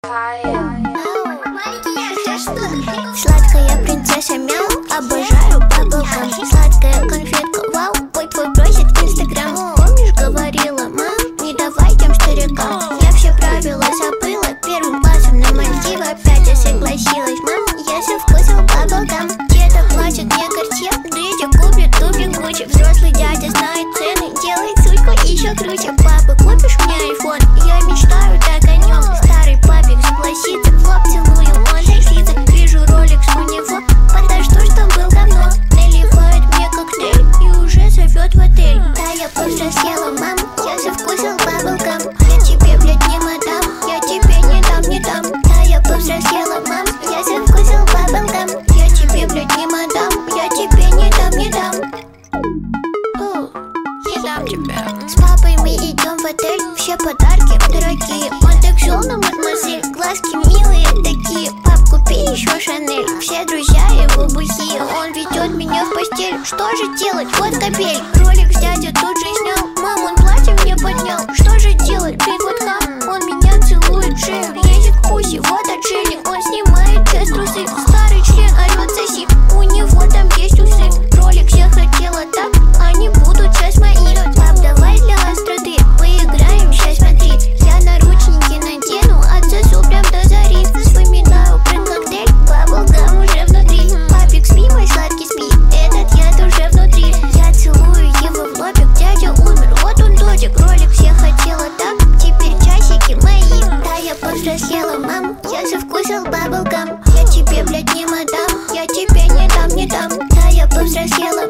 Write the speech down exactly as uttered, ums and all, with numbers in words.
Сладкая принцесса мяу, обожаю баблгам. Сладкая конфетка, вау, ой, твой просит инстаграм. Помнишь, говорила, мам, не давай тем старикам. Я все правила забыла, первым классом на Мальдивы. Опять я согласилась, мам, я со вкусом баблгам. Деда платит мне картье, дядя купит дублик Гуччи. Взрослый дядя знает цены, делает сучку еще круче. Папа, купишь мне айфон? Я мечтаю так о нем. Старый папик согласится, в лоб целую, он сексится. Вижу роликс у него, подожду, что был давно. Наливает мне коктейль и уже зовет в отель. Да, я повзрослела, мам, я завкусил баблгам. Я тебе, блядь, не мадам, я тебе не дам, не дам. Да, я повзрослела, мам, я завкусил баблгам. Я тебе, блядь, не мадам, я тебе не дам, не дам. Не дам тебе. С папой мы идем в отель, все подарки дорогие. Он так шел на мадемуазель, глазки милые такие. Пап, купи еще Шанель, все друзья его бухие. Он ведет меня в постель, что же делать, вот капель. Ролик дядя тут же снял, мам, он платье мне поднял. Что же делать, блин, вот как? Он меня целует в шею, едет пуси, вот отшельник. Он снимает все трусы, старый член орет соси. У него там есть усы, ролик я хотела так, они будут сейчас мои. Пап, давай для остроты поиграем, сейчас смотри. Я наручники надену, отсосу прям до зари. Вспоминаю про коктейль, баблгам уже внутри. Папик, спи, мой сладкий, спи, этот яд уже внутри. Я целую его в лобик, дядя умер, вот он додик. Ролик я хотела так, теперь часики мои. Да, я повзрослела, мам, я завкусил баблгам. Я тебе, блядь, не мадам, я тебе не дам, не дам. Да, я повзрослела.